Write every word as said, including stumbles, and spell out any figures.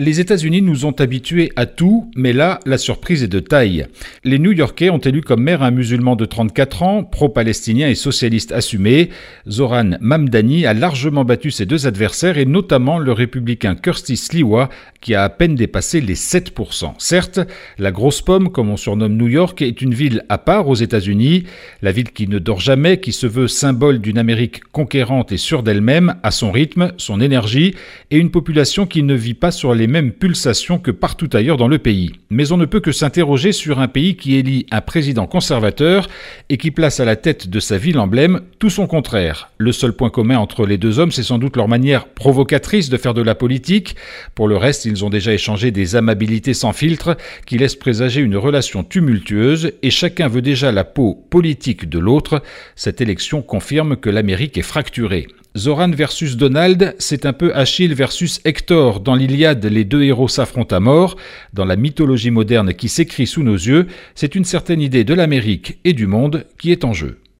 Les États-Unis nous ont habitués à tout, mais là, la surprise est de taille. Les New-Yorkais ont élu comme maire un musulman de trente-quatre ans, pro-palestinien et socialiste assumé. Zoran Mamdani a largement battu ses deux adversaires et notamment le républicain Kirsty Sliwa, qui a à peine dépassé les sept pour cent. Certes, la grosse pomme, comme on surnomme New York, est une ville à part aux États-Unis. La ville qui ne dort jamais, qui se veut symbole d'une Amérique conquérante et sûre d'elle-même, à son rythme, son énergie, et une population qui ne vit pas sur les mêmes pulsations que partout ailleurs dans le pays. Mais on ne peut que s'interroger sur un pays qui élit un président conservateur et qui place à la tête de sa ville emblème tout son contraire. Le seul point commun entre les deux hommes, c'est sans doute leur manière provocatrice de faire de la politique. Pour le reste, ils ont déjà échangé des amabilités sans filtre qui laissent présager une relation tumultueuse et chacun veut déjà la peau politique de l'autre. Cette élection confirme que l'Amérique est fracturée. Zoran versus Donald, c'est un peu Achille versus Hector. Dans l'Iliade, les deux héros s'affrontent à mort. Dans la mythologie moderne qui s'écrit sous nos yeux, c'est une certaine idée de l'Amérique et du monde qui est en jeu.